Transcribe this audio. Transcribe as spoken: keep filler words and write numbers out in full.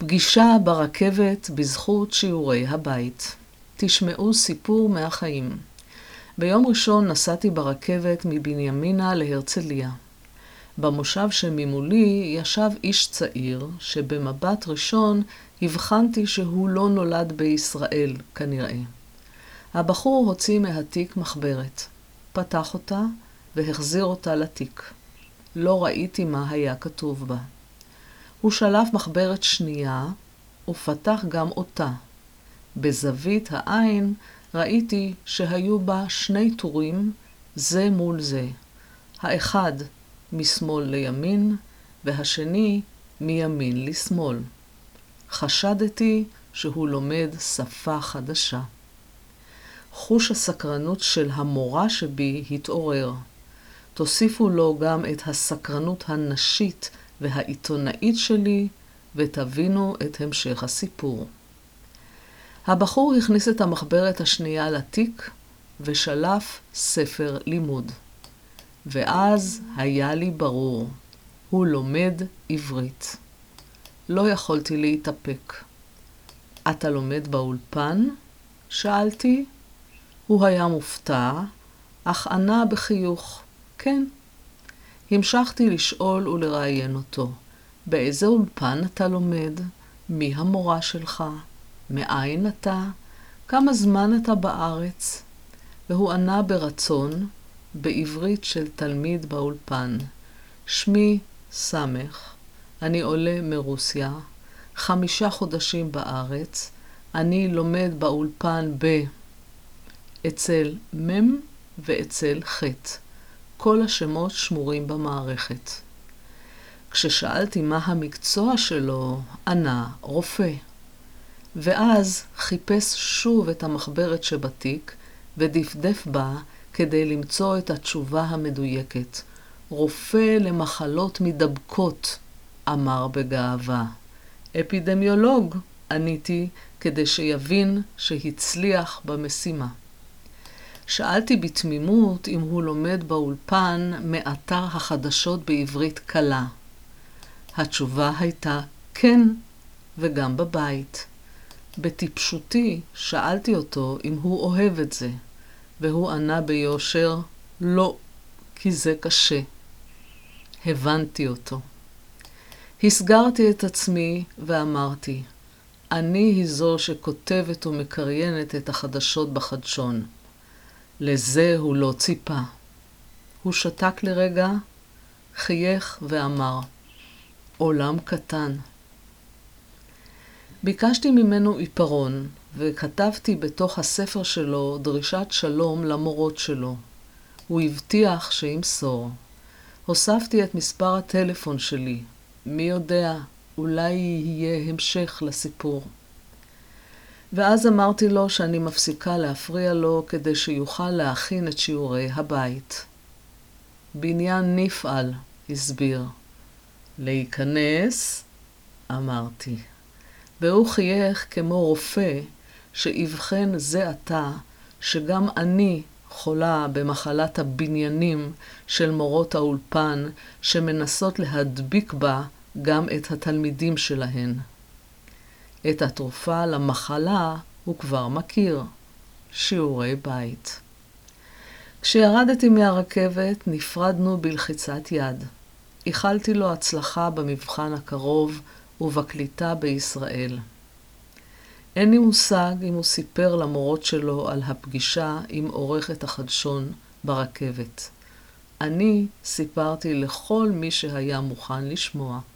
פגישה ברכבת בזכות שיעורי הבית. תשמעו סיפור מהחיים. ביום ראשון נסעתי ברכבת מבנימינה להרצליה. במושב שממולי ישב איש צעיר שבמבט ראשון הבחנתי שהוא לא נולד בישראל כנראה. הבחור הוציא מהתיק מחברת, פתח אותה והחזיר אותה לתיק. לא ראיתי מה היה כתוב בה. הוא שלף מחברת שנייה ופתח גם אותה. בזווית העין ראיתי שהיו בה שני טורים זה מול זה. האחד משמאל לימין והשני מימין לשמאל. חשדתי שהוא לומד שפה חדשה. חוש הסקרנות של המורה שבי התעורר. תוסיפו לו גם את הסקרנות הנשית והעיתונאית שלי ותבינו את המשך הסיפור. הבחור הכניס את המחברת השנייה לתיק ושלף ספר לימוד. ואז היה לי ברור, הוא לומד עברית. לא יכולתי להתאפק. אתה לומד באולפן? שאלתי. הוא היה מופתע, אך ענה בחיוך, כן. המשכתי לשאול ולראיין אותו. באיזה אולפן אתה לומד? מי המורה שלך? מאין אתה? כמה זמן אתה בארץ? והוא ענה ברצון, בעברית של תלמיד באולפן. שמי סמך, אני עולה מרוסיה, חמישה חודשים בארץ, אני לומד באולפן ב... אצל מם ואצל חט. כל השמות שמורים במערכת. כששאלתי מה המקצוע שלו, ענה רופא. ואז חיפש שוב את המחברת שבתיק ודפדף בה כדי למצוא את התשובה המדויקת. רופא למחלות מדבקות, אמר בגאווה. אפידמיולוג, עניתי, כדי שיבין שהצליח במשימה. שאלתי בתמימות אם הוא לומד באולפן מאתר החדשות בעברית קלה. התשובה הייתה כן, וגם בבית. בטיפשותי שאלתי אותו אם הוא אוהב את זה, והוא ענה ביושר, לא, כי זה קשה. הבנתי אותו. הסגרתי את עצמי ואמרתי, אני היא זו שכותבת ומקריינת את החדשות בחדשון. לזה הוא לא ציפה. הוא שתק לרגע, חייך ואמר, עולם קטן. ביקשתי ממנו עיפרון, וכתבתי בתוך הספר שלו דרישת שלום למורות שלו. הוא הבטיח שימסור. הוספתי את מספר הטלפון שלי. מי יודע, אולי יהיה המשך לסיפור. ואז אמרתי לו שאני מפסיקה להפריע לו כדי שיוכל להכין את שיעורי הבית. בעניין נפעל, הסביר. להיכנס? אמרתי. והוא חייך כמו רופא שיבחן זה עתה שגם אני חולה במחלת הבניינים של מורות האולפן שמנסות להדביק בה גם את התלמידים שלהן. את התרופה למחלה הוא כבר מכיר, שיעורי בית. כשירדתי מהרכבת נפרדנו בלחיצת יד. איחלתי לו הצלחה במבחן הקרוב ובקליטה בישראל. אין לי מושג אם הוא סיפר למורות שלו על הפגישה עם עורכת החדשון ברכבת. אני סיפרתי לכל מי שהיה מוכן לשמוע.